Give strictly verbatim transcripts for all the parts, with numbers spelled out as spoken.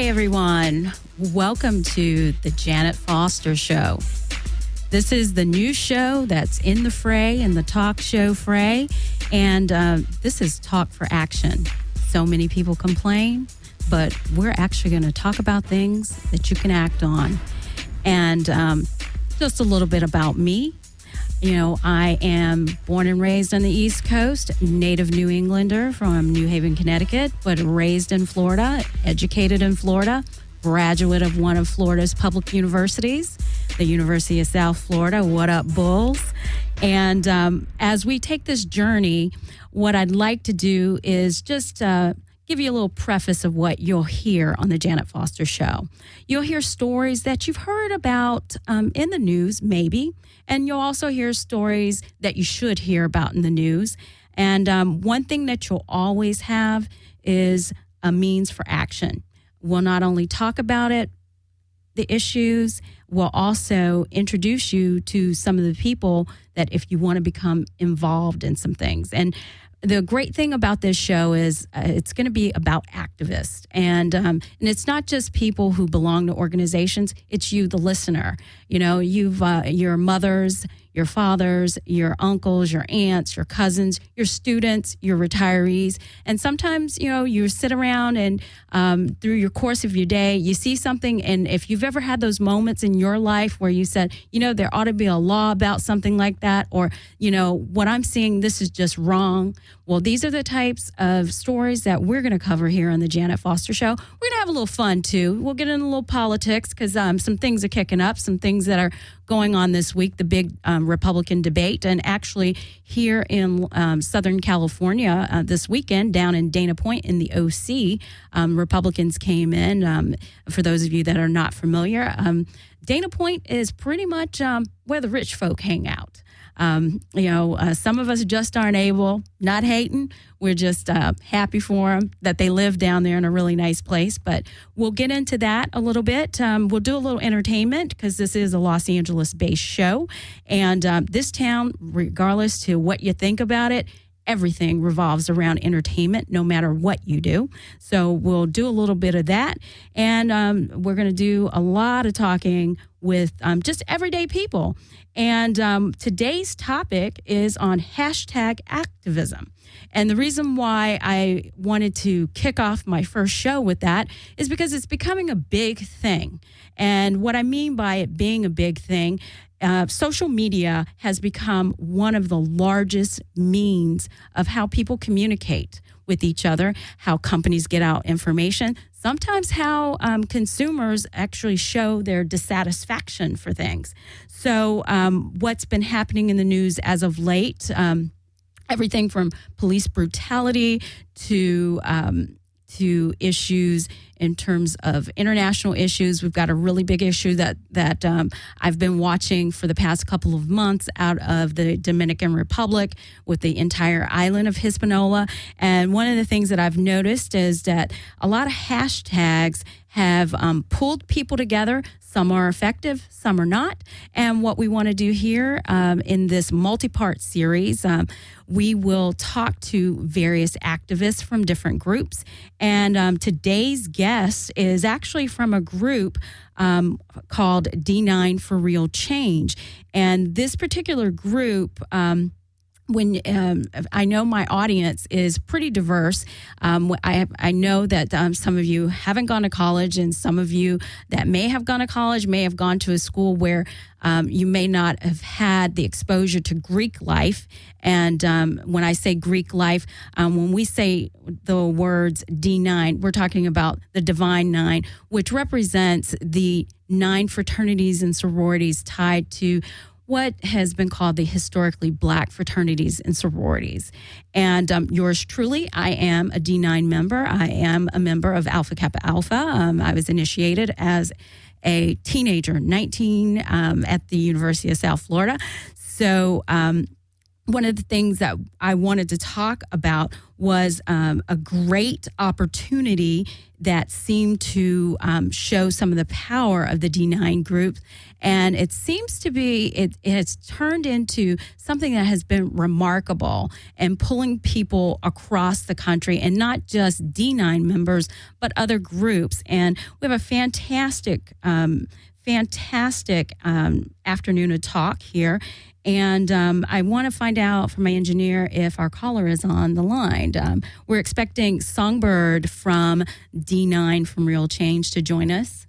everyone. Welcome to the Janet Foster Show. This is the new show that's in the fray, in the talk show fray, and uh, this is Talk for Action. So many people complain, but we're actually going to talk about things that you can act on. And um, just a little bit about me. You know, I am born and raised on the East Coast, native New Englander from New Haven, Connecticut, but raised in Florida, educated in Florida, graduate of one of Florida's public universities, the University of South Florida. What up, Bulls? And um, as we take this journey, what I'd like to do is just uh, give you a little preface of what you'll hear on the Janet Foster Show. You'll hear stories that you've heard about um, in the news, maybe, and you'll also hear stories that you should hear about in the news. And um, one thing that you'll always have is a means for action. We'll not only talk about it, the issues, we'll also introduce you to some of the people that if you want to become involved in some things. And the great thing about this show is uh, it's going to be about activists. And um, and it's not just people who belong to organizations. It's you, the listener. You know, you've uh, your mothers, your fathers, your uncles, your aunts, your cousins, your students, your retirees. And sometimes, you know, you sit around and um, through your course of your day, you see something. And if you've ever had those moments in your life where you said, you know, there ought to be a law about something like that, or, you know, what I'm seeing, this is just wrong. Well, these are the types of stories that we're going to cover here on the Janet Foster Show. We're going to have a little fun, too. We'll get into a little politics because um, some things are kicking up, some things that are going on this week, the big um, Republican debate. And actually here in um, Southern California uh, this weekend, down in Dana Point in the O C, um, Republicans came in. Um, for those of you that are not familiar, um, Dana Point is pretty much um, where the rich folk hang out. Um, you know, uh, some of us just aren't able, not hating. We're just uh, happy for them that they live down there in a really nice place. But we'll get into that a little bit. Um, we'll do a little entertainment because this is a Los Angeles-based show. And um, this town, regardless to what you think about it, everything revolves around entertainment, no matter what you do. So we'll do a little bit of that. And um, we're going to do a lot of talking with um, just everyday people. And um, today's topic is on hashtag activism. And the reason why I wanted to kick off my first show with that is because it's becoming a big thing. And what I mean by it being a big thing, uh, social media has become one of the largest means of how people communicate with each other, how companies get out information, sometimes how um, consumers actually show their dissatisfaction for things. So um, what's been happening in the news as of late, um, everything from police brutality to um, to issues in terms of international issues. We've got a really big issue that that um, I've been watching for the past couple of months out of the Dominican Republic with the entire island of Hispaniola. And one of the things that I've noticed is that a lot of hashtags have um, pulled people together. Some are effective, some are not. And what we want to do here um, in this multi-part series, um, we will talk to various activists from different groups. And um, today's guest is actually from a group um, called D nine for Real Change. And this particular group, um, when um, I know my audience is pretty diverse, um, I I know that um, some of you haven't gone to college, and some of you that may have gone to college may have gone to a school where um, you may not have had the exposure to Greek life. And um, when I say Greek life, um, when we say the words D nine, we're talking about the Divine Nine, which represents the nine fraternities and sororities tied to what has been called the historically black fraternities and sororities. And um, yours truly, I am a D nine member. I am a member of Alpha Kappa Alpha. Um, I was initiated as a teenager, nineteen, um, at the University of South Florida. So um, one of the things that I wanted to talk about was um, a great opportunity that seemed to um, show some of the power of the D nine group. And it seems to be, it, it has turned into something that has been remarkable and pulling people across the country, and not just D nine members, but other groups. And we have a fantastic, um, fantastic um, afternoon of talk here. And um, I want to find out from my engineer if our caller is on the line. Um, we're expecting Songbird from D nine from Real Change to join us.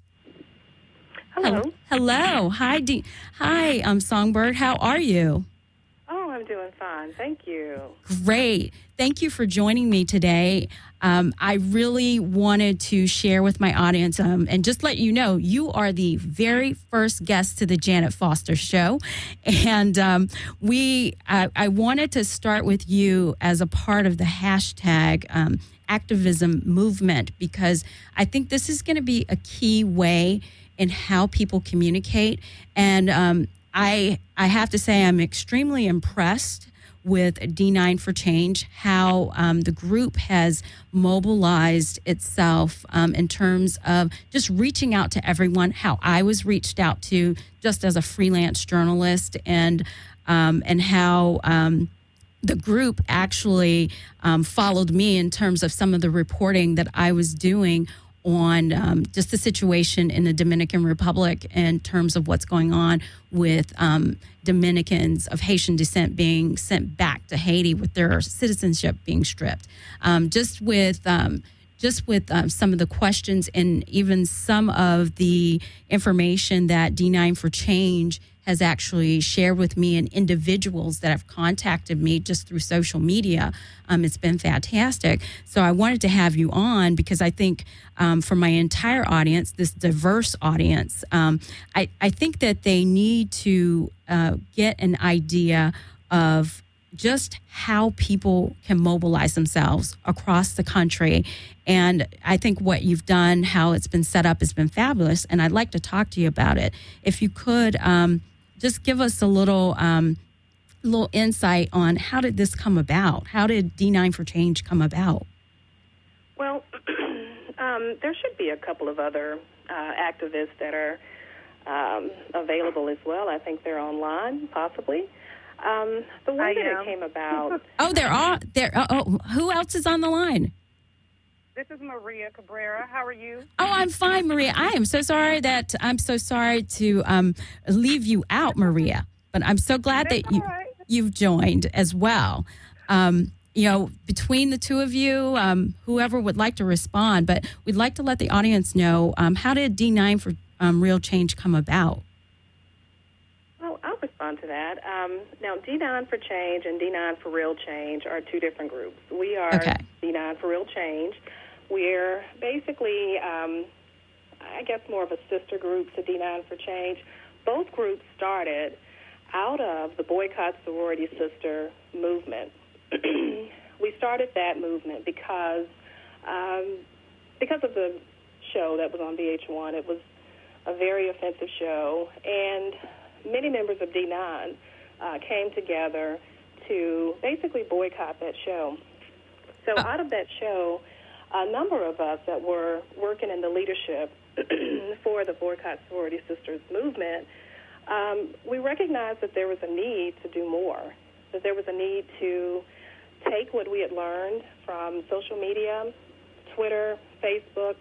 Hello. Hello. Hi, D- Hi, um, Songbird. How are you? Oh, I'm doing fine. Thank you. Great. Thank you for joining me today. Um, I really wanted to share with my audience um, and just let you know, you are the very first guest to the Janet Foster Show. And um, we, I, I wanted to start with you as a part of the hashtag um, activism movement, because I think this is going to be a key way in how people communicate. And um, I, I have to say I'm extremely impressed with D nine for Change, how um, the group has mobilized itself um, in terms of just reaching out to everyone, how I was reached out to just as a freelance journalist, and um, and how um, the group actually um, followed me in terms of some of the reporting that I was doing on um, just the situation in the Dominican Republic in terms of what's going on with um, Dominicans of Haitian descent being sent back to Haiti with their citizenship being stripped. Um, just with um, just with um, some of the questions and even some of the information that D nine for Change has actually shared with me, and individuals that have contacted me just through social media. Um, it's been fantastic. So I wanted to have you on because I think um, for my entire audience, this diverse audience, um, I, I think that they need to uh, get an idea of just how people can mobilize themselves across the country. And I think what you've done, how it's been set up, has been fabulous. And I'd like to talk to you about it. If you could um, just give us a little um, little insight on how did this come about? How did D nine for Change come about? Well, um, there should be a couple of other uh, activists that are um, available as well. I think they're online, possibly. Um, the way that it came about. Oh, there are there. Oh, oh, who else is on the line? This is Maria Cabrera. How are you? Oh, I'm fine, Maria. I am so sorry that I'm so sorry to um, leave you out, Maria. But I'm so glad That's that you all right. you've joined as well. Um, you know, between the two of you, um, whoever would like to respond, but we'd like to let the audience know um, how did D nine for um, Real Change come about? Well, I'll respond to that. Um, now, D nine for Change and D nine for Real Change are two different groups. We are Okay. D nine for Real Change. We're basically, um, I guess, more of a sister group to D nine for Change. Both groups started out of the Boycott Sorority Sister movement. We started that movement because um, because of the show that was on V H one. It was a very offensive show, and many members of D nine uh, came together to basically boycott that show. So Oh. out of that show, a number of us that were working in the leadership for the Boycott Sorority Sisters movement, um, we recognized that there was a need to do more, that there was a need to take what we had learned from social media, Twitter, Facebook.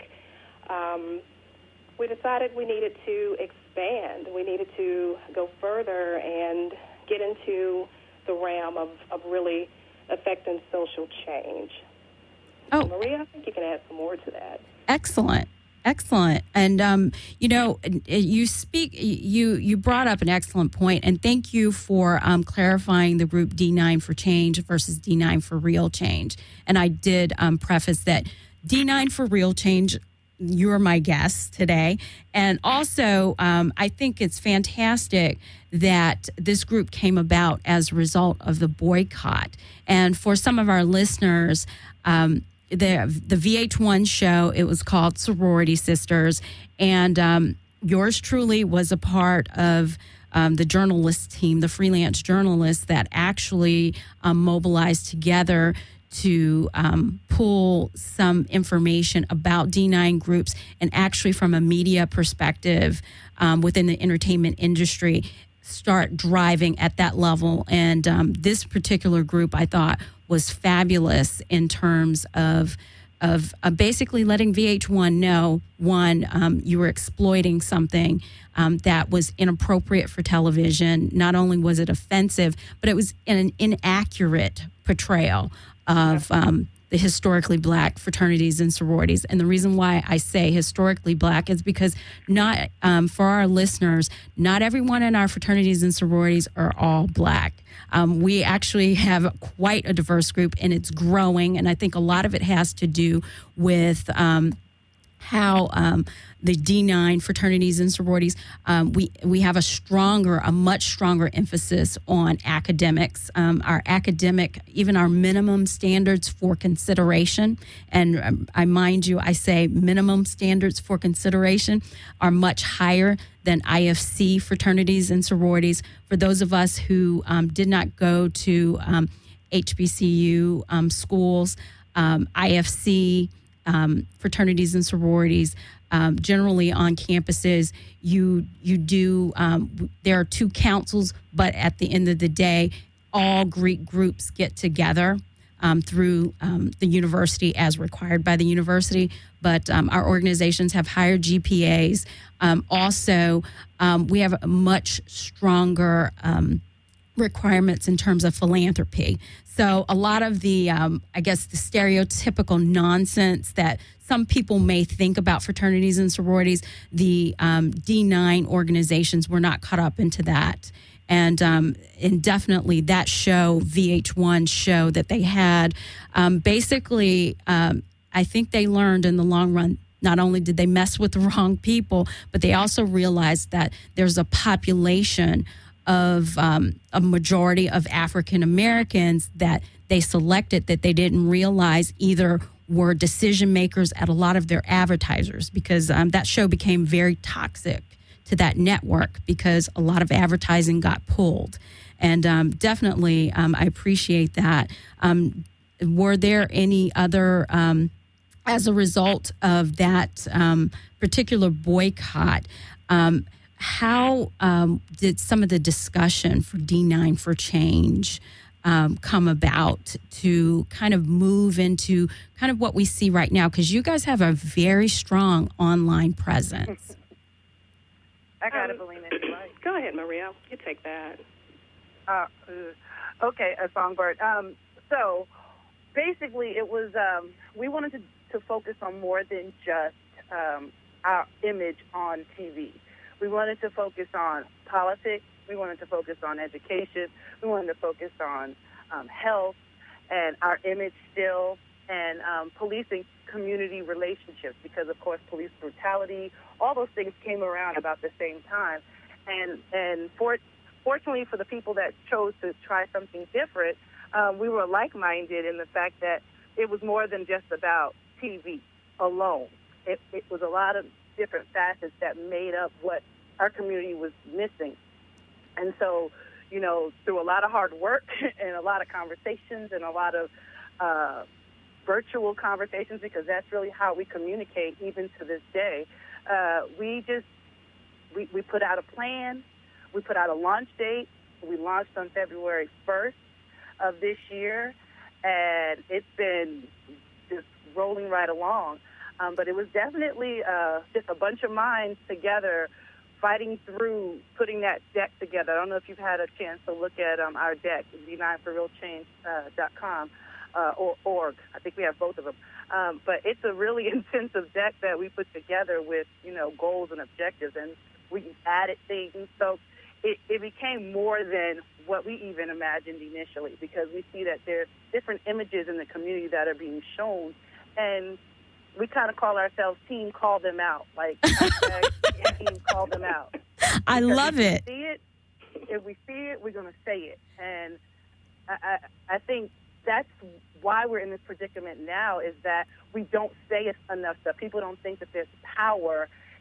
Um, we decided we needed to expand. We needed to go further and get into the realm of, of really affecting social change. Oh. Maria, I think you can add some more to that. Excellent. Excellent. And, um, you know, you speak, you, you brought up an excellent point, and thank you for um, clarifying the group D nine for Change versus D nine for Real Change. And I did um, preface that D nine for Real Change, you're my guest today. And also, um, I think it's fantastic that this group came about as a result of the boycott. And for some of our listeners, um, the the V H one show, it was called Sorority Sisters, and um, yours truly was a part of um, the journalist team, the freelance journalists that actually um, mobilized together to um, pull some information about D nine groups, and actually from a media perspective um, within the entertainment industry, start driving at that level. And um, this particular group, I thought, was fabulous in terms of of uh, basically letting V H one know, one, um, you were exploiting something um, that was inappropriate for television. Not only was it offensive, but it was an inaccurate portrayal of um, the historically black fraternities and sororities. And the reason why I say historically black is because not um, for our listeners, not everyone in our fraternities and sororities are all black. Um, we actually have quite a diverse group, and it's growing. And I think a lot of it has to do with um, how um, the D nine fraternities and sororities, um, we we have a stronger, a much stronger emphasis on academics. Um, our academic, even our minimum standards for consideration, and um, I mind you, I say minimum standards for consideration are much higher than I F C fraternities and sororities. For those of us who um, did not go to um, H B C U um, schools, um, I F C um, fraternities and sororities, um, generally on campuses, you you do. Um, there are two councils, but at the end of the day, all Greek groups get together um, through um, the university as required by the university. But um, our organizations have higher G P As. Um, also, um, we have a much stronger um, requirements in terms of philanthropy. So a lot of the, um, I guess, the stereotypical nonsense that some people may think about fraternities and sororities, the um, D nine organizations were not caught up into that. And um, and definitely that show, V H one show that they had, um, basically, um, I think they learned in the long run, not only did they mess with the wrong people, but they also realized that there's a population of um, a majority of African Americans that they selected that they didn't realize either were decision makers at a lot of their advertisers, because um, that show became very toxic to that network because a lot of advertising got pulled. And um, definitely, um, I appreciate that. Um, were there any other, um, as a result of that um, particular boycott, um, how um, did some of the discussion for D nine for Change um, come about to kind of move into kind of what we see right now? Because you guys have a very strong online presence. I got Um, to believe it. Right. Go ahead, Maria. You take that. Uh, uh, okay, a songbird. Um, so basically, it was um, we wanted to, to focus on more than just um, our image on T V. We wanted to focus on politics. We wanted to focus on education. We wanted to focus on um, health and our image still, and um, policing community relationships, because, of course, police brutality, all those things came around about the same time. And and for, fortunately for the people that chose to try something different, um, we were like-minded in the fact that it was more than just about T V alone. It, it was a lot of different facets that made up what our community was missing. And so, you know, through a lot of hard work and a lot of conversations and a lot of uh, virtual conversations, because that's really how we communicate even to this day, uh, we just, we, we put out a plan, we put out a launch date. We launched on February first of this year, and it's been just rolling right along. Um, but it was definitely uh, just a bunch of minds together fighting through putting that deck together. I don't know if you've had a chance to look at um, our deck, D nine for real change dot com uh, or org. I think we have both of them. Um, but it's a really intensive deck that we put together with, you know, goals and objectives, and we added things. So it, it became more than what we even imagined initially, because we see that there's different images in the community that are being shown, and we kind of call ourselves Team Call Them Out, like Team Call Them Out. I Because love if it. We see it. If we see it, we're going to say it. And I, I, I think that's why we're in this predicament now, is that we don't say it enough stuff. People don't think that there's power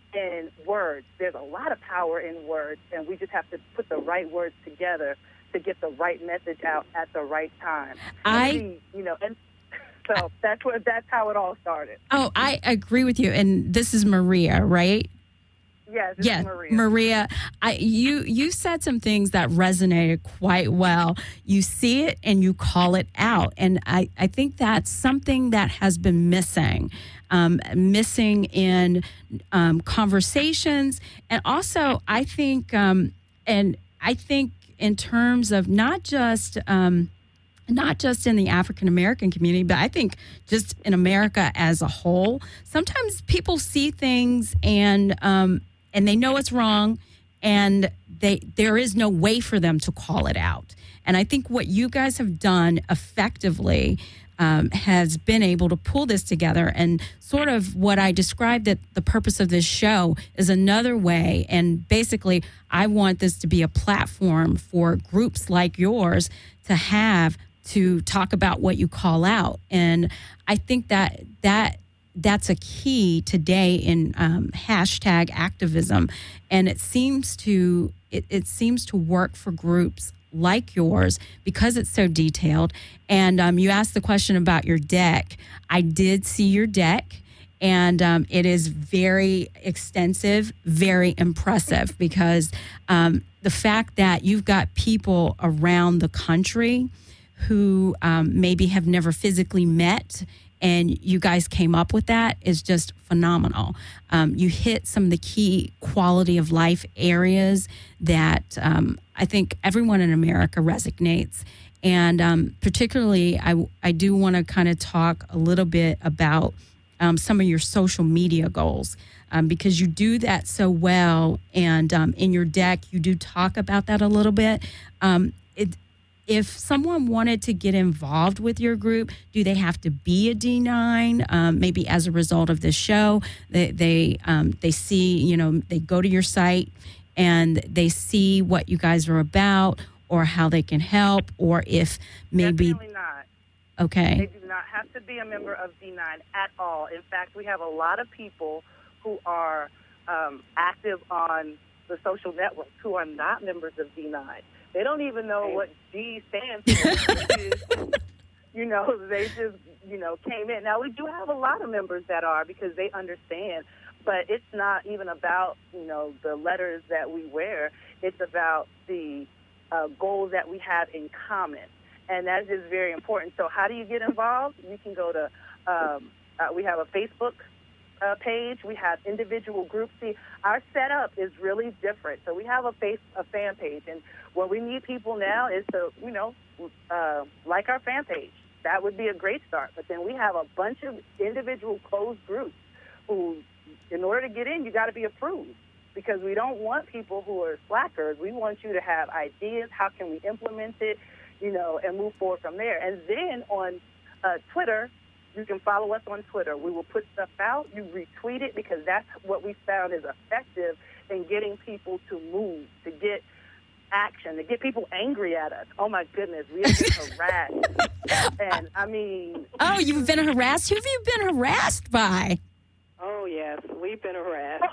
in words. There's a lot of power in words, and we just have to put the right words together to get the right message out at the right time. I, see, you know, and so that's what that's how it all started. Oh, I agree with you. And this is Maria, right? Yes, this yes, is Maria. Maria, I, you you said some things that resonated quite well. You see it and you call it out. And I, I think that's something that has been missing, um, missing in um, conversations. And also, I think, um, and I think in terms of not just... Um, not just in the African American community, but I think just in America as a whole, sometimes people see things and um, and they know it's wrong, and they there is no way for them to call it out. And I think what you guys have done effectively um, has been able to pull this together, and sort of what I described that the purpose of this show is another way. And basically, I want this to be a platform for groups like yours to have to talk about what you call out. And I think that that that's a key today in um, hashtag activism. And it seems to it, it seems to work for groups like yours because it's so detailed. And um, you asked the question about your deck. I did see your deck. And um, it is very extensive, very impressive, because um, the fact that you've got people around the country who um, maybe have never physically met, and you guys came up with that is just phenomenal. Um, you hit some of the key quality of life areas that um, I think everyone in America resonates. And um, particularly, I, I do want to kind of talk a little bit about um, some of your social media goals, um, because you do that so well. And um, in your deck, you do talk about that a little bit. Um, it If someone wanted to get involved with your group, do they have to be a D nine? Um, maybe as a result of this show, they they um, they see, you know, they go to your site and they see what you guys are about, or how they can help, or if maybe Definitely not. Okay. They do not have to be a member of D nine at all. In fact, we have a lot of people who are um, active on the social networks who are not members of D nine. They don't even know what D stands for. Which is, you know, they just, you know, came in. Now, we do have a lot of members that are, because they understand, but it's not even about, you know, the letters that we wear. It's about the uh, goals that we have in common, and that is very important. So how do you get involved? You can go to, um, uh, we have a Facebook Uh, page. We have individual groups. See, our setup is really different. So we have a face, a fan page, and what we need people now is to, you know, uh, like our fan page. That would be a great start. But then we have a bunch of individual closed groups who, in order to get in, you got to be approved, because we don't want people who are slackers. We want you to have ideas. How can we implement it, you know, and move forward from there. And then on uh, Twitter, you can follow us on Twitter. We will put stuff out. You retweet it, because that's what we found is effective in getting people to move, to get action, to get people angry at us. Oh, my goodness. We have been harassed. And, I mean... Oh, you've been harassed? Who have you been harassed by? Oh, yes. We've been harassed.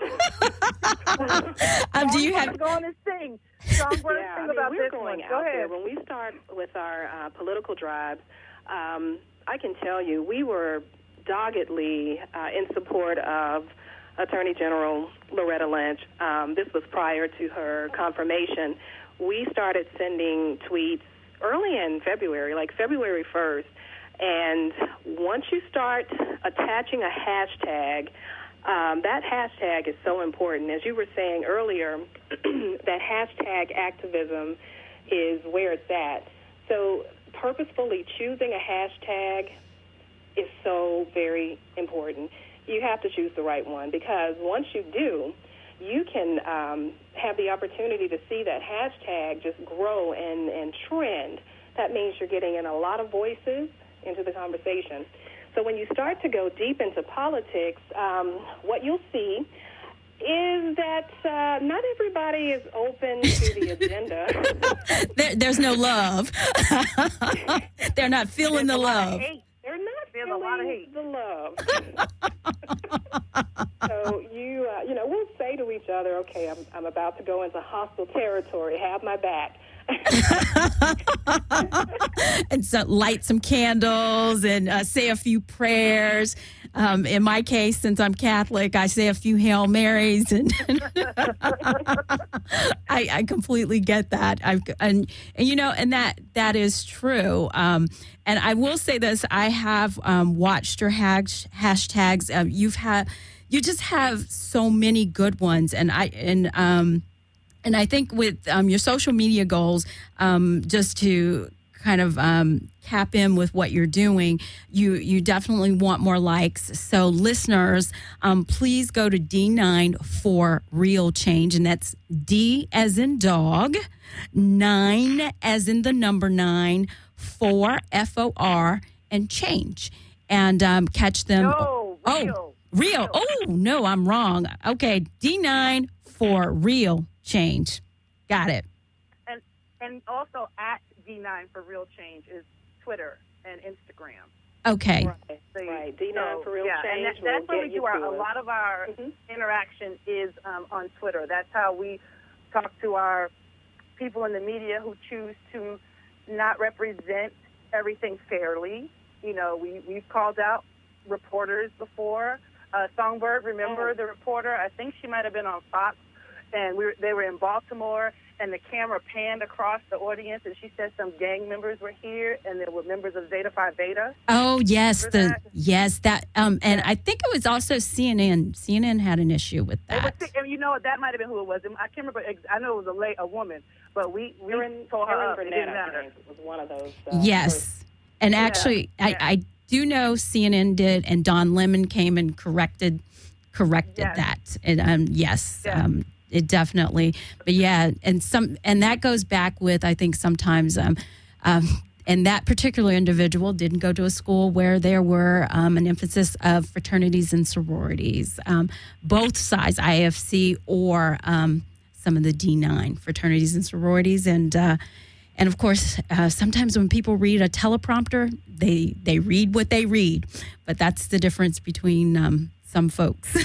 um, do you have... Go on and sing. Songbird, yeah, sing I mean, about we're this going one. out Go there. ahead. When we start with our uh, political drives, um, I can tell you we were doggedly uh, in support of Attorney General Loretta Lynch. Um, this was prior to her confirmation. We started sending tweets early in February, like February first, and once you start attaching a hashtag, um, that hashtag is so important. As you were saying earlier, that hashtag activism is where it's at. So purposefully choosing a hashtag is so very important. You have to choose the right one, because once you do, you can um, have the opportunity to see that hashtag just grow and, and trend. That means you're getting in a lot of voices into the conversation. So when you start to go deep into politics, um, what you'll see is that uh, not everybody is open to the agenda. there, there's no love. They're not feeling There's the love. They're not There's feeling a lot of hate. the love. So you, uh, you know, we'll each other, okay, I'm, I'm about to go into hostile territory. Have my back. And so light some candles and uh, say a few prayers. Um, in my case, since I'm Catholic, I say a few Hail Marys, and I, I completely get that. I've, and, and you know, and that that is true. Um, and I will say this: I have um, watched your hash, hashtags. Um, you've had, you just have so many good ones, and I and. Um, And I think with um, your social media goals, um, just to kind of um, cap in with what you're doing, you you definitely want more likes. So listeners, um, please go to D nine for Real Change. And that's D as in dog, nine as in the number nine, four, F O R, and change. And um, catch them. No, real. Oh, real. Oh, no, I'm wrong. Okay, D nine for Real Change. Got it. And and also at D nine for Real Change is Twitter and Instagram. Okay. Right, so you, right. D nine so, for Real yeah, Change. And that, that's we'll where we do our, a lot of our mm-hmm. interaction is um, on Twitter. That's how we talk to our people in the media who choose to not represent everything fairly. You know, we, we've called out reporters before. Uh, Songbird, remember oh. the reporter? I think she might have been on Fox. And we were, they were in Baltimore, and the camera panned across the audience, and she said some gang members were here, and there were members of Zeta Phi Beta. Oh yes, remember the that? yes that um, and yeah. I think it was also C N N. C N N had an issue with that. It was, and you know what? That might have been who it was. I can't remember. I know it was a late, a woman, but we we Erin, told her Erin up. It Burnett, didn't matter. I think, was one of those. Uh, yes, first. and Yeah, actually, yeah. I, I do know C N N did, and Don Lemon came and corrected corrected Yes. that. And um, yes. Yeah. Um, It definitely, but yeah, and some, and that goes back with, I think sometimes, um, um, and that particular individual didn't go to a school where there were um, an emphasis of fraternities and sororities, um, both sides, I F C or um, some of the D nine fraternities and sororities, and uh, and of course, uh, sometimes when people read a teleprompter, they they read what they read, but that's the difference between um, some folks.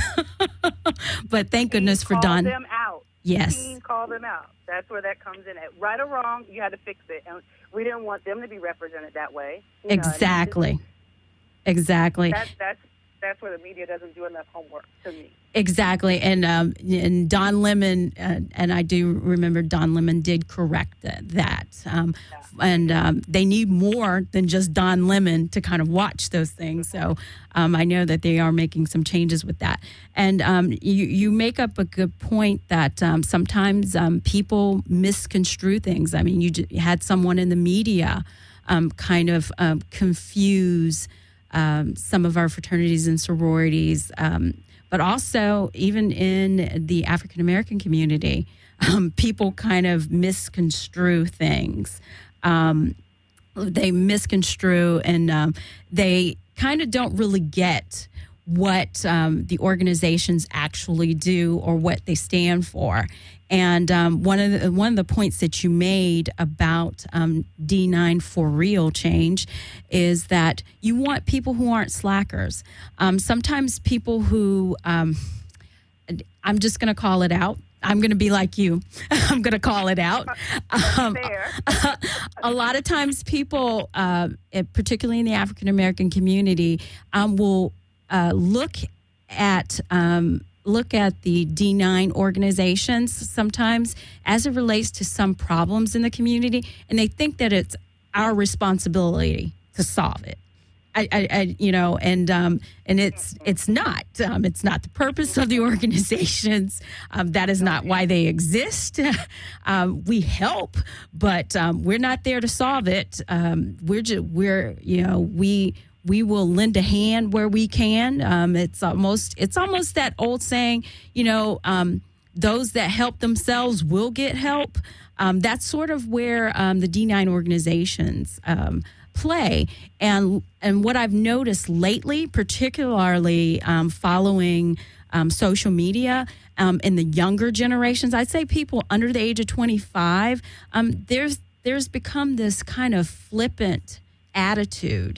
But thank goodness for call Don. them out. Yes. Team call them out. That's where that comes in at. Right or wrong, you had to fix it. And we didn't want them to be represented that way. You know, Exactly. Exactly. That's, that's, that's where the media doesn't do enough homework to me. Exactly. And um, and Don Lemon, uh, and I do remember Don Lemon did correct th- that. Um, Yeah. And um, they need more than just Don Lemon to kind of watch those things. So um, I know that they are making some changes with that. And um, you, you make up a good point that um, sometimes um, people misconstrue things. I mean, you, j- you had someone in the media um, kind of um, confuse um, some of our fraternities and sororities, um, but also even in the African American community, um, people kind of misconstrue things. Um, they misconstrue and um, they kind of don't really get what um, the organizations actually do or what they stand for. And um, one of the one of the points that you made about um, D nine for Real Change is that you want people who aren't slackers. Um, sometimes people who um, I'm just going to call it out. I'm going to be like you. I'm going to call it out. Um, Fair. a lot of times people, uh, particularly in the African American community, um, will uh, look at um, look at the D nine organizations sometimes as it relates to some problems in the community, and they think that it's our responsibility to solve it. I, I, I, you know, and um, and it's it's not. Um, it's not the purpose of the organizations. Um, that is not why they exist. um, we help, but um, we're not there to solve it. Um, we're just we're you know we we will lend a hand where we can. Um, it's almost it's almost that old saying, you know, um, those that help themselves will get help. Um, that's sort of where um, the D nine organizations Um, play. And and what I've noticed lately, particularly um, following um, social media um, in the younger generations, I'd say people under the age of twenty-five, um, there's there's become this kind of flippant attitude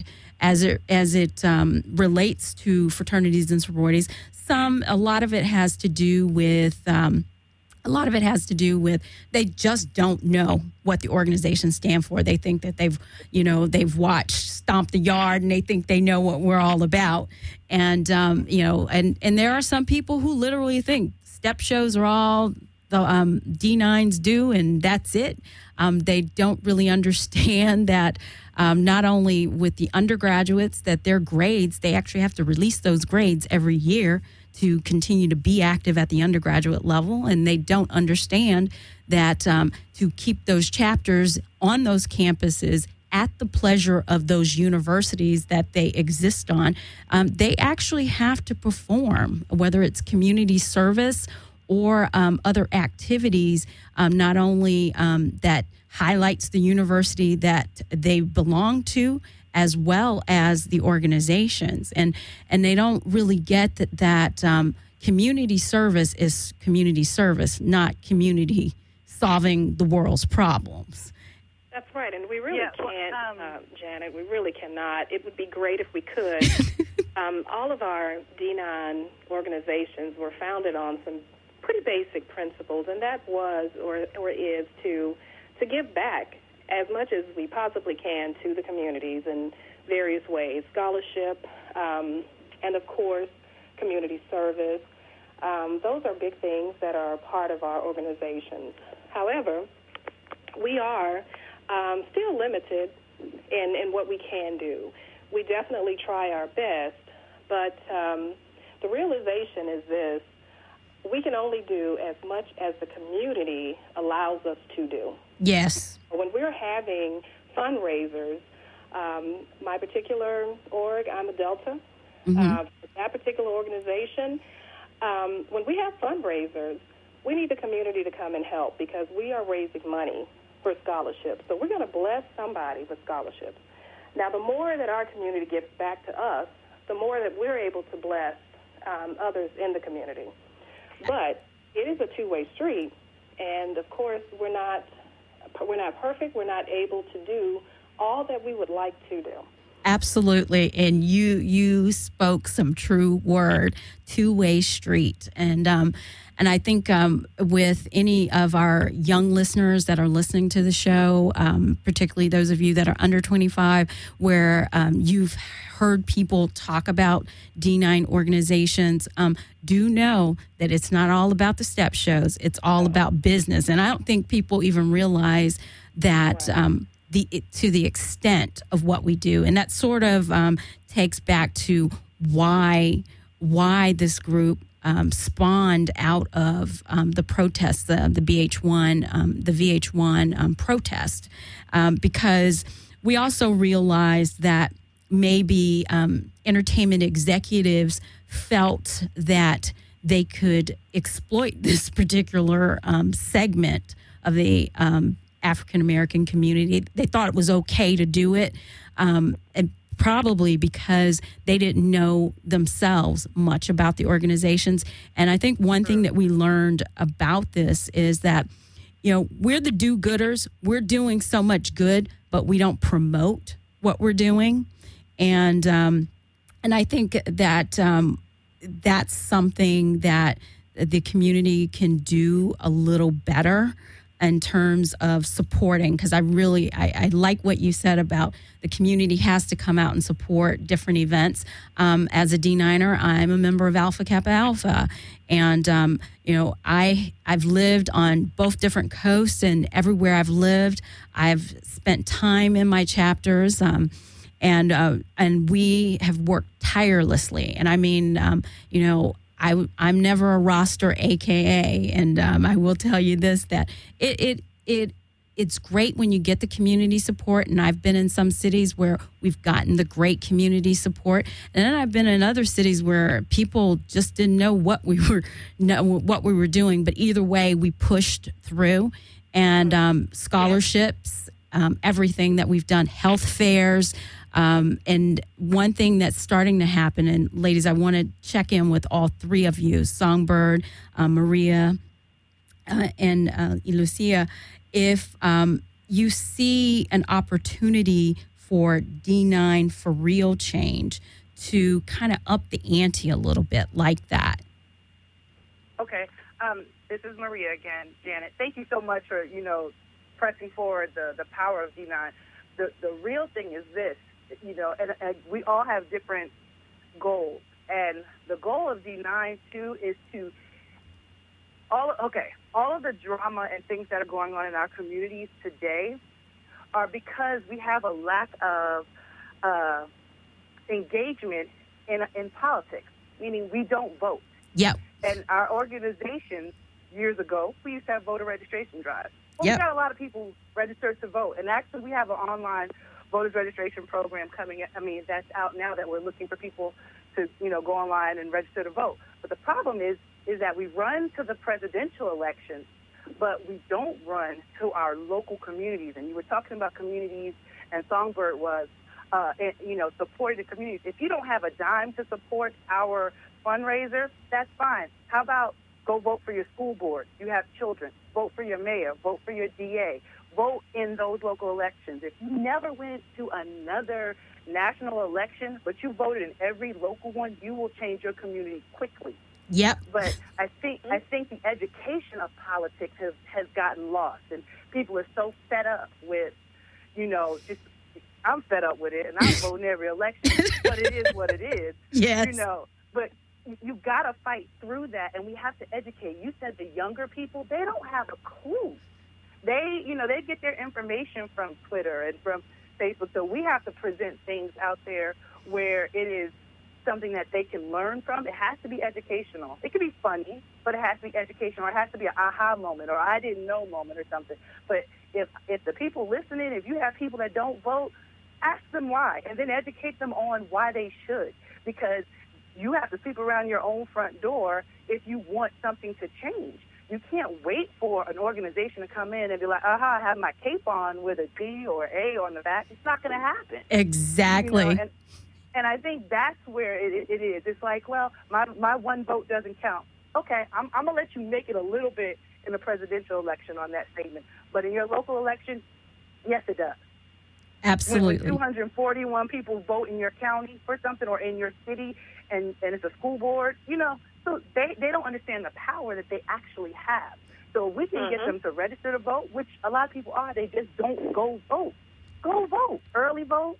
as it as it um, relates to fraternities and sororities. Some, a lot of it has to do with. Um, A lot of it has to do with they just don't know what the organizations stand for. They think that they've, you know, they've watched Stomp the Yard and they think they know what we're all about. And, um, you know, and, and there are some people who literally think step shows are all the um, D nines do and that's it. Um, they don't really understand that um, not only with the undergraduates that their grades, they actually have to release those grades every year to continue to be active at the undergraduate level, and they don't understand that um, to keep those chapters on those campuses at the pleasure of those universities that they exist on, um, they actually have to perform, whether it's community service or um, other activities, um, not only um, that highlights the university that they belong to, as well as the organizations. And and they don't really get that, that um, community service is community service, not community solving the world's problems. That's right, and we really Yeah, can't, um, uh, Janet, we really cannot. It would be great if we could. um, all of our D nine organizations were founded on some pretty basic principles, and that was or, or is to to give back as much as we possibly can to the communities in various ways, scholarship, um, and of course, community service. Um, those are big things that are part of our organizations. However, we are um, still limited in, in what we can do. We definitely try our best, but um, the realization is this: we can only do as much as the community allows us to do. Yes. When we're having fundraisers, um, my particular org, I'm a Delta, Mm-hmm. uh, that particular organization, um, when we have fundraisers, we need the community to come and help because we are raising money for scholarships. So we're going to bless somebody with scholarships. Now, the more that our community gives back to us, the more that we're able to bless um, others in the community. But it is a two-way street, and of course, we're not we're not perfect. We're not able to do all that we would like to do. Absolutely, and you you spoke some true word, two-way street, and um, and I think um, with any of our young listeners that are listening to the show, um, particularly those of you that are under twenty-five, where um, you've heard people talk about D nine organizations, um, do know that it's not all about the step shows. It's all about business, and I don't think people even realize that. Um, The, to the extent of what we do. And that sort of um, takes back to why why this group um, spawned out of um, the protests, the, the B H one, um, the V H one um, protest, um, because we also realized that maybe um, entertainment executives felt that they could exploit this particular um, segment of the um African-American community. They thought it was okay to do it, um, and probably because they didn't know themselves much about the organizations. And I think one thing that we learned about this is that, you know, we're the do-gooders. We're doing so much good, but we don't promote what we're doing. And um, and I think that um, that's something that the community can do a little better in terms of supporting, because I really, I, I like what you said about the community has to come out and support different events. Um, as a D niner, I'm a member of Alpha Kappa Alpha. And, um, you know, I, I've lived on both different coasts, and everywhere I've lived, I've spent time in my chapters. Um, and, uh, and we have worked tirelessly. And I mean, um, you know, I, I'm never a roster A K A, and um, I will tell you this, that it, it it it's great when you get the community support, and I've been in some cities where we've gotten the great community support, and then I've been in other cities where people just didn't know what we were know what we were doing, but either way, we pushed through, and um, scholarships, um, everything that we've done, health fairs. Um, and one thing that's starting to happen, and ladies, I want to check in with all three of you, Songbird, uh, Maria, uh, and uh, Lucia, if um, you see an opportunity for D nine for Real Change to kind of up the ante a little bit like that? Okay. Um, this is Maria again, Janet. Thank you so much for, you know, pressing forward the, the power of D nine. The the real thing is this, you know, and, and we all have different goals. And the goal of D nine, too, is to, all okay, all of the drama and things that are going on in our communities today are because we have a lack of uh, engagement in, in politics, meaning we don't vote. Yep. And our organizations, years ago, we used to have voter registration drives. Well, yep. We got a lot of people registered to vote. And actually, we have an online voters registration program coming, I mean, that's out now that we're looking for people to, you know, go online and register to vote. But the problem is, is that we run to the presidential election, but we don't run to our local communities. And you were talking about communities, and Songbird was, uh, and, you know, supporting the communities. If you don't have a dime to support our fundraiser, that's fine. How about go vote for your school board? You have children. Vote for your mayor. Vote for your D A. Vote in those local elections. If you never went to another national election, but you voted in every local one, you will change your community quickly. Yep. But I think I think the education of politics has, has gotten lost, and people are so fed up with, you know, just I'm fed up with it, and I'm voting every election, but it is what it is. Yes. You know, but you got to fight through that, and we have to educate. You said the younger people, they don't have a clue. They, you know, they get their information from Twitter and from Facebook, so we have to present things out there where it is something that they can learn from. It has to be educational. It could be funny, but it has to be educational. Or it has to be an aha moment or I didn't know moment or something. But if if the people listening, if you have people that don't vote, ask them why, and then educate them on why they should, because you have to sweep around your own front door if you want something to change. You can't wait for an organization to come in and be like, aha, I have my cape on with a D or A on the back. It's not going to happen. Exactly. You know, and, and I think that's where it, it is. It's like, well, my my one vote doesn't count. Okay, I'm, I'm going to let you make it a little bit in the presidential election on that statement. But in your local election, yes, it does. Absolutely. When two hundred forty-one people vote in your county for something or in your city, and, and it's a school board, you know, so they, they don't understand the power that they actually have. So if we can mm-hmm. get them to register to vote, which a lot of people are, they just don't go vote. Go vote. Early vote.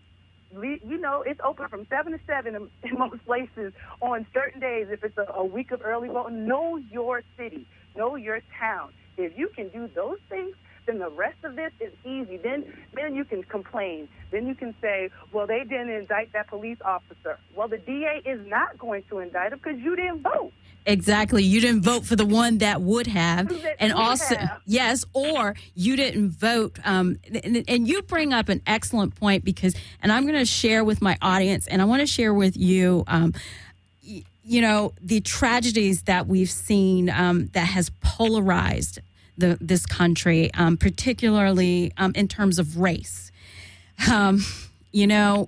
You know, it's open from seven to seven in, in most places on certain days. If it's a, a week of early voting, know your city, know your town. If you can do those things, then the rest of this is easy. Then then you can complain. Then you can say, well, they didn't indict that police officer. Well, the D A is not going to indict him because you didn't vote. Exactly. You didn't vote for the one that would have. That and would also, have. yes, or you didn't vote. Um, and, and you bring up an excellent point because, and I'm going to share with my audience, and I want to share with you, um, y- you know, the tragedies that we've seen um, that has polarized the this country, um, particularly um, in terms of race. Um, you know,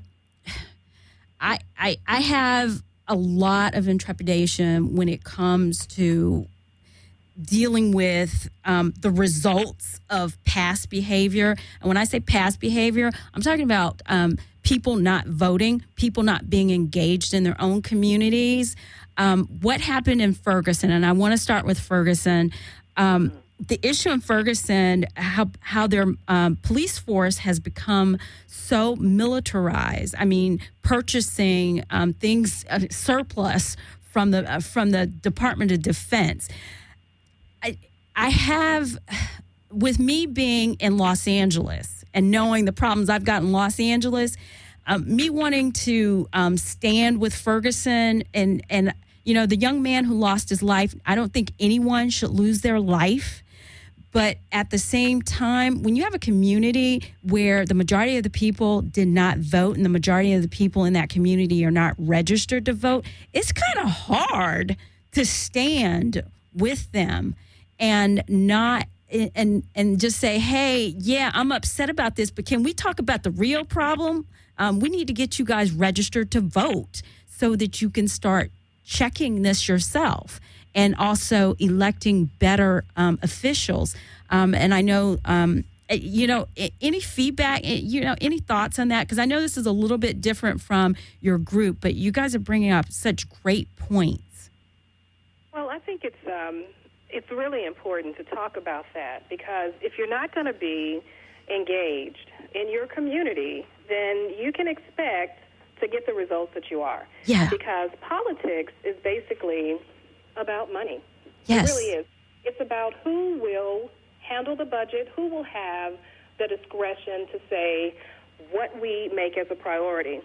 I, I I have a lot of intrepidation when it comes to dealing with um, the results of past behavior. And when I say past behavior, I'm talking about um, people not voting, people not being engaged in their own communities. Um, what happened in Ferguson? And I want to start with Ferguson. Um, the issue in Ferguson, how how their um, police force has become so militarized. I mean, purchasing um, things uh, surplus from the uh, from the Department of Defense. I I have, with me being in Los Angeles and knowing the problems I've got in Los Angeles, um, me wanting to um, stand with Ferguson and and you know the young man who lost his life. I don't think anyone should lose their life. But at the same time, when you have a community where the majority of the people did not vote and the majority of the people in that community are not registered to vote, it's kind of hard to stand with them and not and and just say, hey, yeah, I'm upset about this, but can we talk about the real problem? Um, we need to get you guys registered to vote so that you can start checking this yourself. And also electing better um, officials. Um, and I know um, you know, any feedback, you know, any thoughts on that? Because I know this is a little bit different from your group, but you guys are bringing up such great points. Well, I think it's um, it's really important to talk about that, because if you're not going to be engaged in your community, then you can expect to get the results that you are. Yeah. Because politics is basically about money. Yes. It really is. It's about who will handle the budget, who will have the discretion to say what we make as a priority.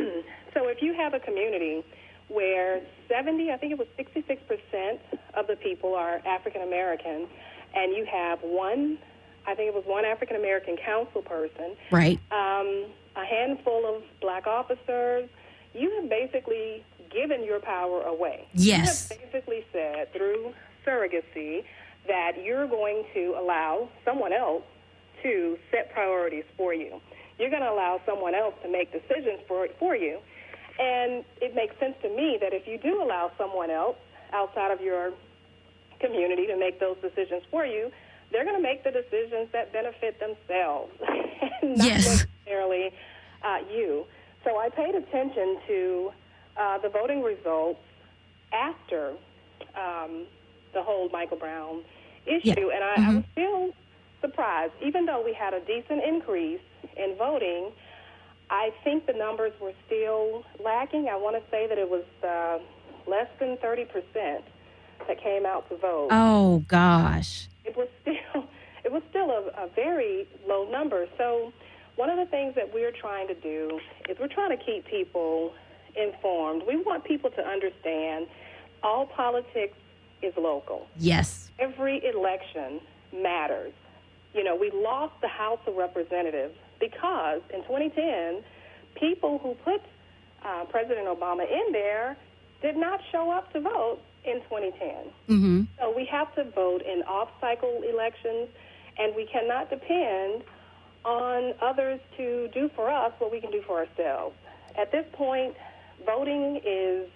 So if you have a community where seventy, I think it was sixty-six percent of the people are African American, and you have one, I think it was one African American council person, right, um, a handful of black officers, you have basically given your power away. Yes. You have basically said through surrogacy that you're going to allow someone else to set priorities for you. You're going to allow someone else to make decisions for for you. And it makes sense to me that if you do allow someone else outside of your community to make those decisions for you, they're going to make the decisions that benefit themselves, not yes. necessarily uh, you. So I paid attention to uh, the voting results after um, the whole Michael Brown issue, yeah. and I, mm-hmm. I was still surprised. Even though we had a decent increase in voting, I think the numbers were still lacking. I want to say that it was uh, less than thirty percent that came out to vote. Oh, gosh. It was still it was still a, a very low number. So one of the things that we're trying to do is we're trying to keep people informed. We want people to understand all politics is local. Yes. Every election matters. You know, we lost the House of Representatives because in twenty ten, people who put uh, President Obama in there did not show up to vote in twenty ten. Mm-hmm. So we have to vote in off-cycle elections, and we cannot depend on others to do for us what we can do for ourselves. At this point, voting is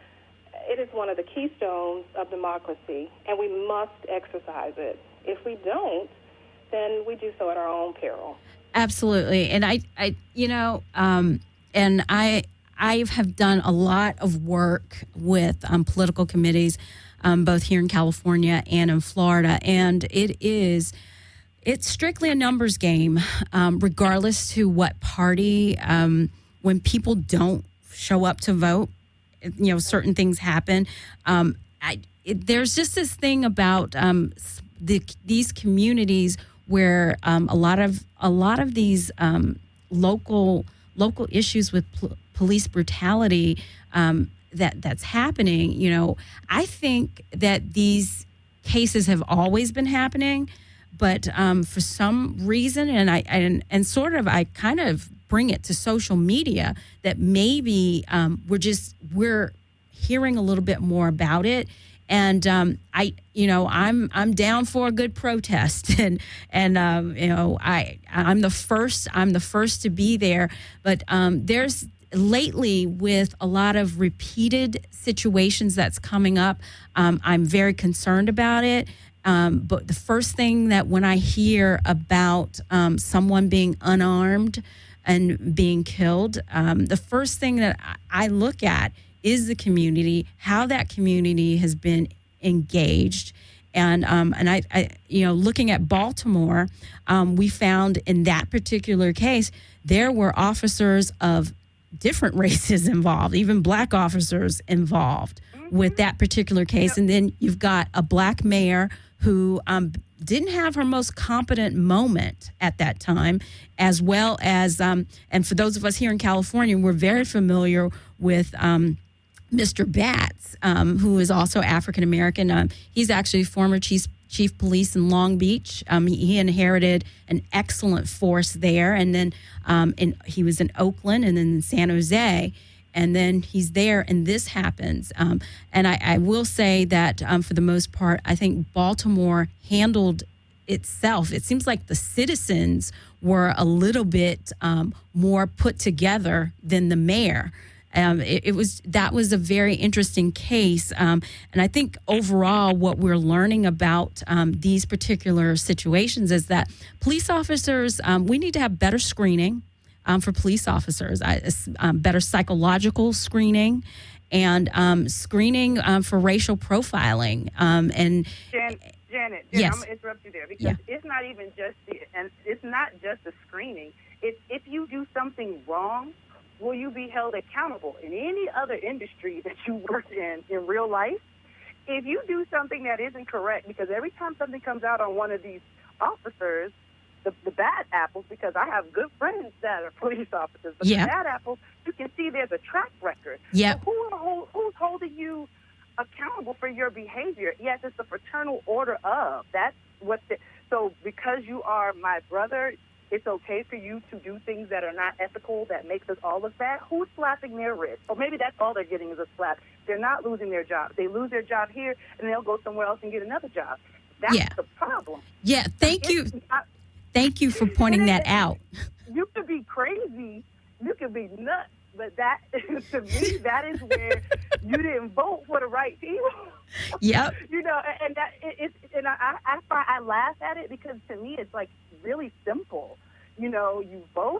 it is one of the keystones of democracy, and we must exercise it. If we don't, then we do so at our own peril. Absolutely. And I, I you know, um, and I, I have done a lot of work with um, political committees, um, both here in California and in Florida, and it is, it's strictly a numbers game, um, regardless to what party. Um, when people don't show up to vote, you know, certain things happen. Um, I, it, there's just this thing about um, the, these communities where um, a lot of a lot of these um, local local issues with pl- police brutality um, that that's happening. You know, I think that these cases have always been happening, but um, for some reason, and I and, and sort of I kind of bring it to social media that maybe um, we're just we're hearing a little bit more about it. And um, I, you know, I'm I'm down for a good protest, and and um, you know, I I'm the first I'm the first to be there. But um, there's lately with a lot of repeated situations that's coming up. Um, I'm very concerned about it. Um, but the first thing that when I hear about um, someone being unarmed and being killed, um, the first thing that I look at is the community, how that community has been engaged. And um, and I, I, you know, looking at Baltimore, um, we found in that particular case, there were officers of different races involved, even black officers involved mm-hmm. with that particular case. Yep. And then you've got a black mayor who um, didn't have her most competent moment at that time, as well as, um, and for those of us here in California, we're very familiar with um, Mister Batts, um, who is also African-American. Um, he's actually former chief, chief police in Long Beach. Um, he, he inherited an excellent force there. And then um, in, he was in Oakland and then in San Jose. And then he's there and this happens. Um, and I, I will say that um, for the most part, I think Baltimore handled itself. It seems like the citizens were a little bit um, more put together than the mayor. Um, it, it was that was a very interesting case, um, and I think overall what we're learning about um, these particular situations is that police officers, um, we need to have better screening um, for police officers, I, um, better psychological screening, and um, screening um, for racial profiling. Um, and Jan, Janet, Janet yes. I'm gonna interrupt you there because Yeah. it's not even just the, and it's not just the screening. It's if you do something wrong, will you be held accountable? In any other industry that you work in in real life, if you do something that isn't correct, because every time something comes out on one of these officers, the, the bad apples, because I have good friends that are police officers, but Yeah. the bad apples, you can see there's a track record. Yep. So who are hold, who's holding you accountable for your behavior? Yes, it's the fraternal order of. That's what the, so because you are my brother, it's okay for you to do things that are not ethical, that makes us all look bad. Who's slapping their wrist? Or maybe that's all they're getting is a slap. They're not losing their job. They lose their job here, and they'll go somewhere else and get another job. That's Yeah. the problem. Yeah, thank you. I, Thank you for pointing that out. You could be crazy. You could be nuts. But that, to me, that is where you didn't vote for the right people. Yep. You know, and that it, it and I, I, I, I laugh at it because to me it's like really simple. You know, you vote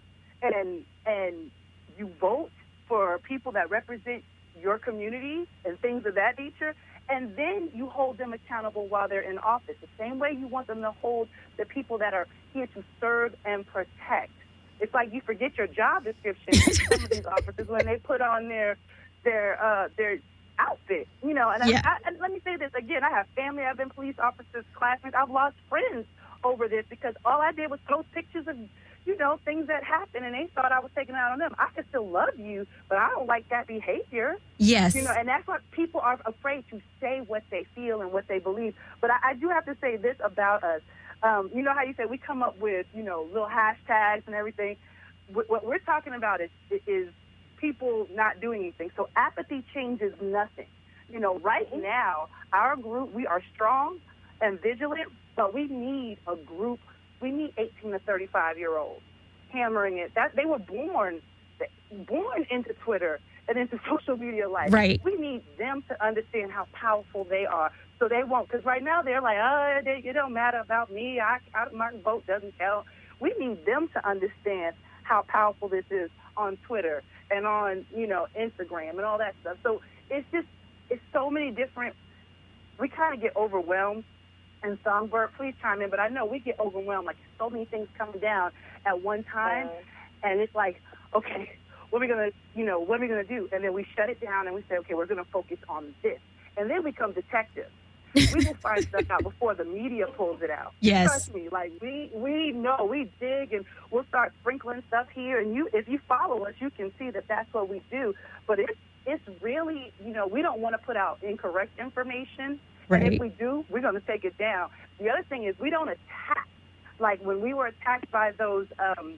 and and you vote for people that represent your community and things of that nature, and then you hold them accountable while they're in office. The same way you want them to hold the people that are here to serve and protect. It's like you forget your job description some of these officers when they put on their their uh, their outfit, you know. And, Yeah. I, I, and let me say this again: I have family. I've been police officers, classmates. I've lost friends over this because all I did was post pictures of, you know, things that happened, and they thought I was taking it out on them. I can still love you, but I don't like that behavior. Yes. You know, and that's why people are afraid to say what they feel and what they believe. But I, I do have to say this about us. Um, you know how you say we come up with, you know, little hashtags and everything. What, what we're talking about is is people not doing anything. So apathy changes nothing. You know, right now, our group, we are strong and vigilant, but we need a group. We need eighteen to thirty-five-year-olds hammering it. That they were born born into Twitter and into social media life. Right. We need them to understand how powerful they are. So they won't, because right now they're like, oh, they, it don't matter about me. I, I, my vote doesn't count. We need them to understand how powerful this is on Twitter and on, you know, Instagram and all that stuff. So it's just, it's so many different, we kind of get overwhelmed. And Songbird, please chime in, but I know we get overwhelmed, like so many things coming down at one time, uh, and it's like, okay, what are we going to, you know, what are we going to do? And then we shut it down and we say, okay, we're going to focus on this. And then we become detectives. We will find stuff out before the media pulls it out. Yes. Trust me, like we we know, we dig and we'll start sprinkling stuff here. And you, if you follow us, you can see that that's what we do. But it's it's really, you know, we don't want to put out incorrect information. Right. And if we do, we're going to take it down. The other thing is we don't attack. Like when we were attacked by those um,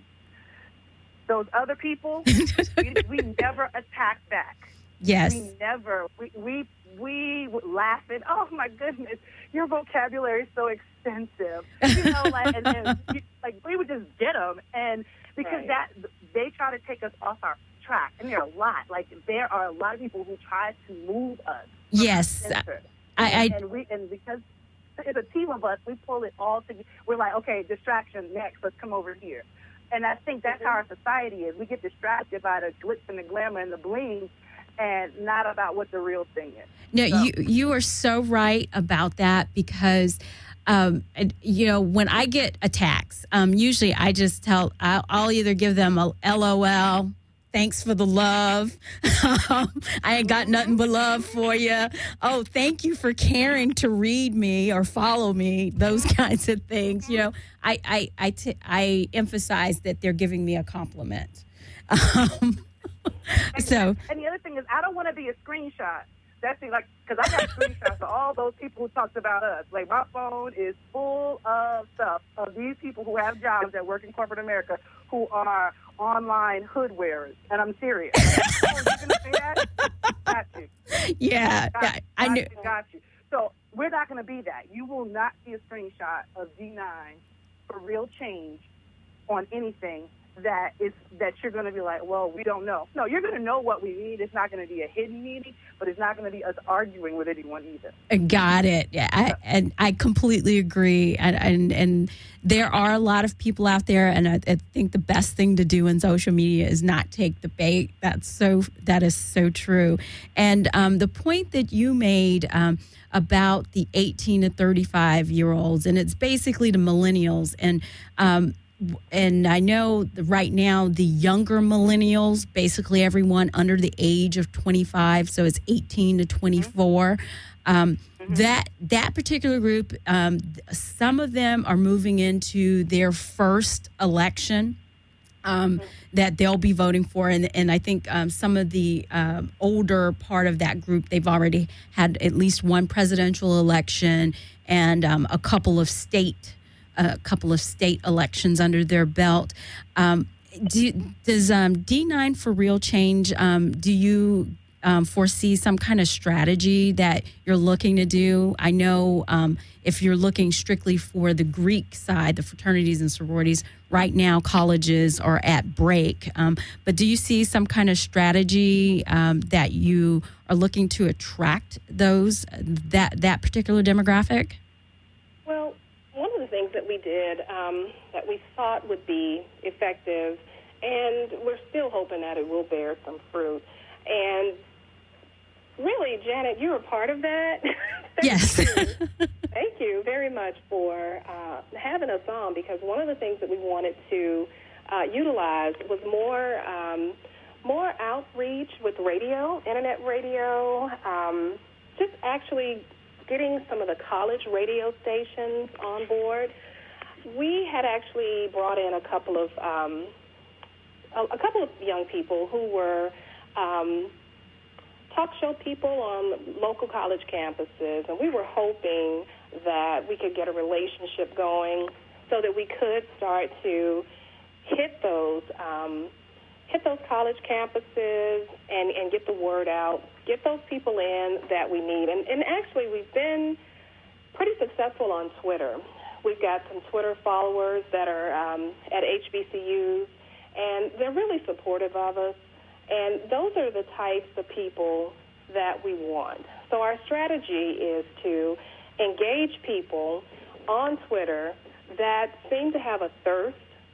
those other people, we, we never attacked back. Yes. We never. We we we would laugh and, oh my goodness, your vocabulary is so extensive. You know, like and, and you, like we would just get them, and because Right. that they try to take us off our track, and there are a lot. Like there are a lot of people who try to move us. from Yes. our center. I, I and we and because it's a team of us, we pull it all together. We're like, okay, distraction next. Let's come over here. And I think that's how our society is. We get distracted by the glitz and the glamour and the bling, and not about what the real thing is. No, So- you you are so right about that because, um, and, you know, when I get attacks, um, usually I just tell I'll, I'll either give them a L O L, thanks for the love, um, I ain't got nothing but love for you. Oh, thank you for caring to read me or follow me. Those kinds of things. You know, I I I, t- I emphasize that they're giving me a compliment. Um, And, so and the other thing is, I don't want to be a screenshot. That's the, like, because I got screenshots of all those people who talked about us. Like, my phone is full of stuff of these people who have jobs that work in corporate America who are online hood wearers. And I'm serious. Oh, you going to say that? Got you. yeah, Got, I, I got knew. you, got you. So we're not going to be that. You will not see a screenshot of D nine for real change on anything that it's that you're going to be like, well, we don't know. No, you're going to know what we need. It's not going to be a hidden meeting, but it's not going to be us arguing with anyone either. Got it. Yeah, I, and I completely agree. And, and and there are a lot of people out there, and I, I think the best thing to do in social media is not take the bait. That's so that is so true. And um, the point that you made um, about the eighteen to thirty-five year olds, and it's basically the millennials, and um, and I know right now the younger millennials, basically everyone under the age of twenty-five, so it's eighteen to twenty-four. Um, mm-hmm. That that particular group, um, some of them are moving into their first election um, mm-hmm. that they'll be voting for, and and I think um, some of the um, older part of that group, they've already had at least one presidential election and um, a couple of state. a couple of state elections under their belt. Um, do, does um, D nine for Real Change, um, do you um, foresee some kind of strategy that you're looking to do? I know um, if you're looking strictly for the Greek side, the fraternities and sororities, right now colleges are at break. Um, but do you see some kind of strategy um, that you are looking to attract those, that, that particular demographic? Well, one of the things that we did um, that we thought would be effective, and we're still hoping that it will bear some fruit. And really, Janet, you're a part of that. Yes. Thank you very much for uh, having us on, because one of the things that we wanted to uh, utilize was more um, more outreach with radio, internet radio, um, just actually getting some of the college radio stations on board. We had actually brought in a couple of um, a, a couple of young people who were um, talk show people on local college campuses, and we were hoping that we could get a relationship going so that we could start to hit those um, hit those college campuses and, and get the word out, get those people in that we need. And, and actually, we've been pretty successful on Twitter. We've got some Twitter followers that are um, at H B C Us, and they're really supportive of us. And those are the types of people that we want. So our strategy is to engage people on Twitter that seem to have a thirst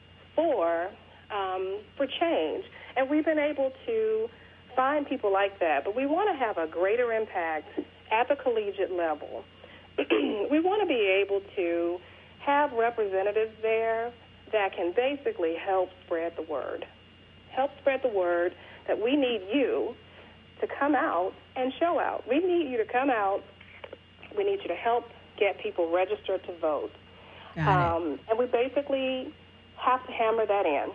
for Um, for change. And we've been able to find people like that. But we want to have a greater impact at the collegiate level. We want to be able to have representatives there that can basically help spread the word. Help spread the word that we need you to come out and show out. We need you to come out. We need you to help get people registered to vote. Um, and we basically have to hammer that in.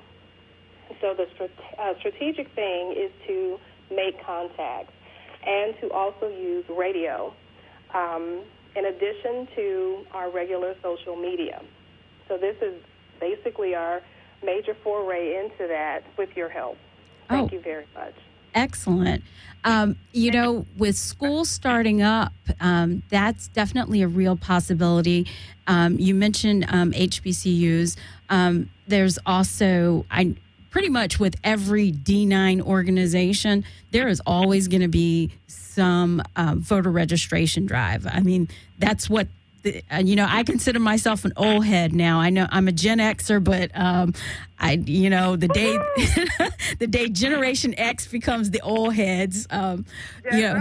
So the strate- uh, strategic thing is to make contacts and to also use radio um, in addition to our regular social media. So this is basically our major foray into that with your help. Thank oh, you very much. Excellent. Um, you know, with school starting up, um, that's definitely a real possibility. Um, you mentioned um, H B C Us. Um, there's also... I. Pretty much with every D nine organization, there is always going to be some um, voter registration drive. I mean, that's what, the, uh, you know, I consider myself an old head now. I know I'm a Gen Xer, but um, I, you know, the day the day Generation X becomes the old heads, um, that's you know,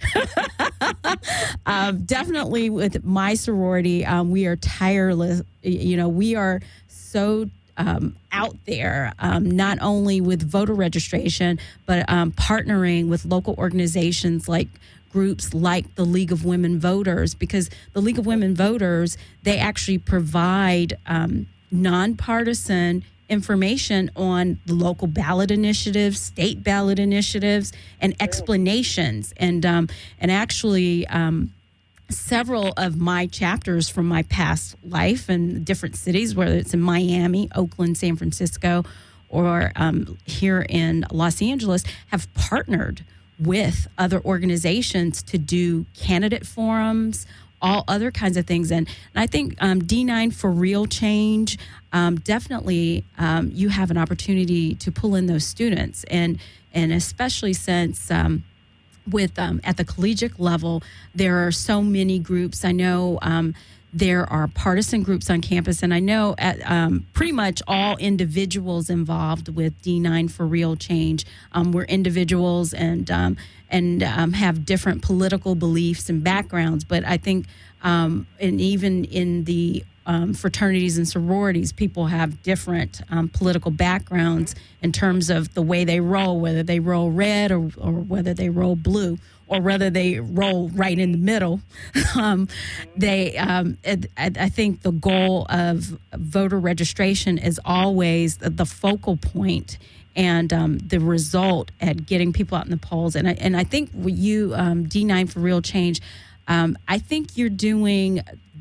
right. um, definitely with my sorority, um, we are tireless. You know, we are so Um, out there, um, not only with voter registration, but um, partnering with local organizations like groups like the League of Women Voters, because the League of Women Voters, they actually provide um, nonpartisan information on the local ballot initiatives, state ballot initiatives, and explanations. And, um, and actually... Um, Several of my chapters from my past life in different cities, whether it's in Miami, Oakland, San Francisco, or um, here in Los Angeles, have partnered with other organizations to do candidate forums, all other kinds of things. And, and I think um, D nine for Real Change, um, definitely um, you have an opportunity to pull in those students. And, and especially since um, with um, at the collegiate level, there are so many groups. I know um, there are partisan groups on campus, and I know at, um, pretty much all individuals involved with D nine for Real Change. Um, we're individuals and um, and um, have different political beliefs and backgrounds, but I think, um, and even in the um, fraternities and sororities, people have different um, political backgrounds in terms of the way they roll, whether they roll red or, or whether they roll blue, or whether they roll right in the middle. um, they, um, I, I think the goal of voter registration is always the, the focal point and um, the result at getting people out in the polls. And I, and I think you, um, D nine for Real Change, um, I think you're doing,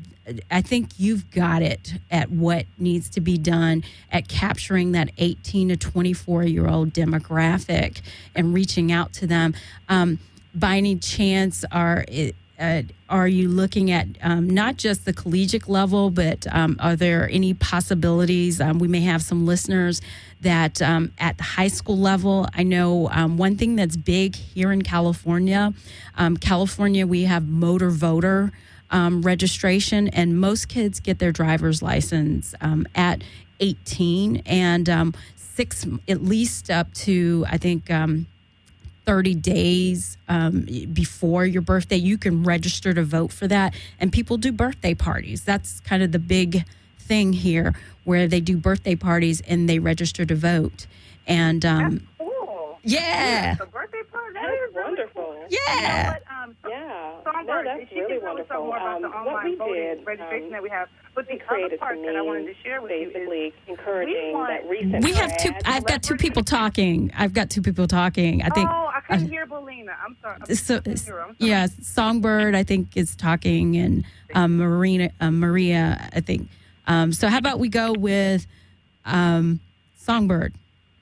I think you've got it at what needs to be done at capturing that eighteen to twenty-four year old demographic and reaching out to them. Um, by any chance, are uh, are you looking at um, not just the collegiate level, but um, are there any possibilities? Um, we may have some listeners that um, at the high school level. I know um, one thing that's big here in California, um, California, we have motor voter um, registration, and most kids get their driver's license um, at eighteen, and um, six, at least up to, I think, um, thirty days um, before your birthday, you can register to vote for that. And people do birthday parties. That's kind of the big thing here, where they do birthday parties and they register to vote. And um, that's cool. Yeah. Yeah, the birthday party. That That's is really wonderful. cool. Yeah. You know what, um, so, Yeah. Songbird, No, that's she really can tell us wonderful. some more about Um, the what online we voting did, registration um, that we have. But the we other created part some that I wanted to means share with you is basically encouraging want- that recent we have two. grads- I've got two people talking. I've got two people talking. I think. oh, I couldn't uh, hear Belina. I'm sorry. I'm So, couldn't hear her. I'm sorry. yeah, Songbird, I think, is talking, and um, Marina, uh, Maria, I think. Um, so how about we go with um, Songbird?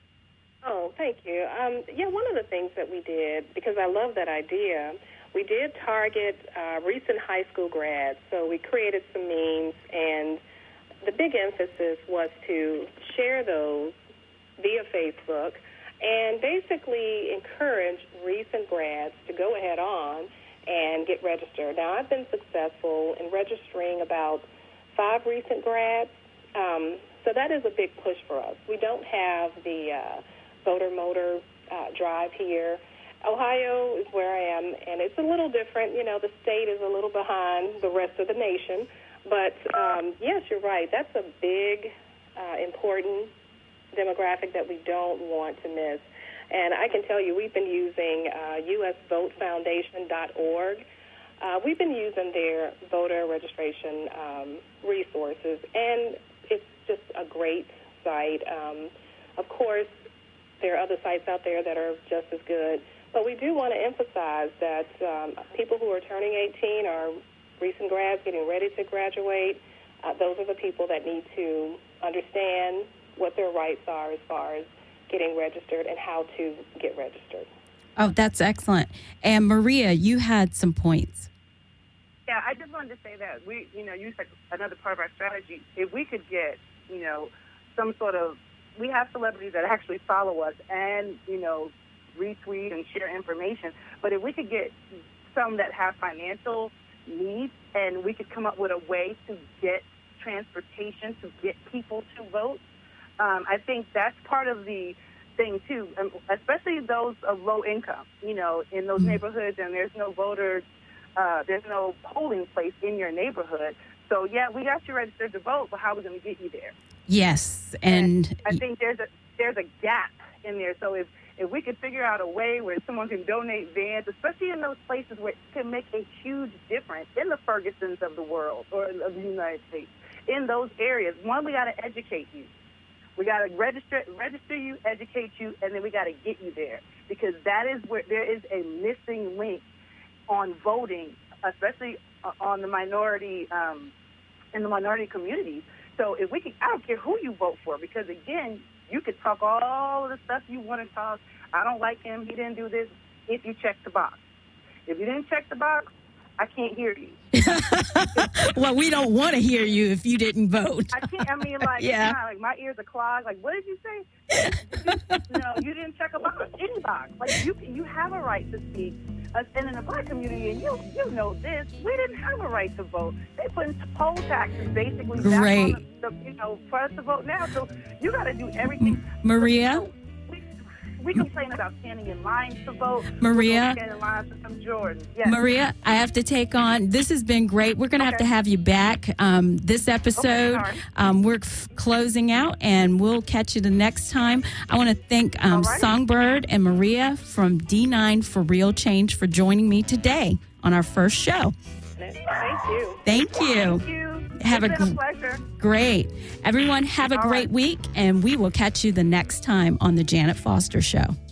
Oh, thank you. Um, yeah, one of the things that we did, because I love that idea, we did target uh, recent high school grads. So we created some memes, and the big emphasis was to share those via Facebook and basically encourage recent grads to go ahead on and get registered. Now, I've been successful in registering about five recent grads, um, so that is a big push for us. We don't have the uh, voter motor uh, drive here. Ohio is where I am, and it's a little different. You know, the state is a little behind the rest of the nation. But, um, yes, you're right. That's a big, uh, important demographic that we don't want to miss. And I can tell you, we've been using uh, U S vote foundation dot org. Uh, we've been using their voter registration um, resources, and it's just a great site. Um, of course, there are other sites out there that are just as good. But we do want to emphasize that um, people who are turning eighteen are recent grads getting ready to graduate. Uh, those are the people that need to understand what their rights are as far as getting registered and how to get registered. Oh, that's excellent. And Maria, you had some points. Yeah, I just wanted to say that we, you know, use like another part of our strategy. If we could get, you know, some sort of, we have celebrities that actually follow us and, you know, retweet and share information. But if we could get some that have financial needs, and we could come up with a way to get transportation to get people to vote, um, I think that's part of the thing too, um, especially those of low income. You know, in those neighborhoods, and there's no voter, uh, there's no polling place in your neighborhood. So yeah, we got you registered to vote, but how are we going to get you there? Yes, and, and I think there's a there's a gap in there. So if If we could figure out a way where someone can donate vans, especially in those places where it can make a huge difference, in the Fergusons of the world or of the United States, in those areas, one, we got to educate you. We got to register register you, educate you, and then we got to get you there, because that is where there is a missing link on voting, especially on the minority, um, in the minority communities. So if we can, I don't care who you vote for, because again, you could talk all of the stuff you want to talk. I don't like him. He didn't do this. If you check the box. If you didn't check the box, I can't hear you. Well, we don't want to hear you if you didn't vote. I can't. I mean, like, Yeah. yeah. like my ears are clogged. Like, what did you say? You know, you didn't check a box, any box. Like, you you have a right to speak. Uh, and in the black community, and you you know this, we didn't have a right to vote. They put in poll taxes basically back Great. on the, the, you know, for us to vote now. So you got to do everything. Maria? We, we complain about standing in lines to vote. Maria? Standing in lines for some Jordan. Yes. Maria, I have to take on. This has been great. We're going to have Okay. to have you back. Um, this episode, Okay, sorry. um, we're f- closing out, and we'll catch you the next time. I want to thank um, All right. Songbird and Maria from D nine for Real Change for joining me today on our first show. Thank you. Thank you. Thank you. Have it's a been gr- a pleasure. Great. Everyone, have a All great right. week, and we will catch you the next time on the Janet Foster Show.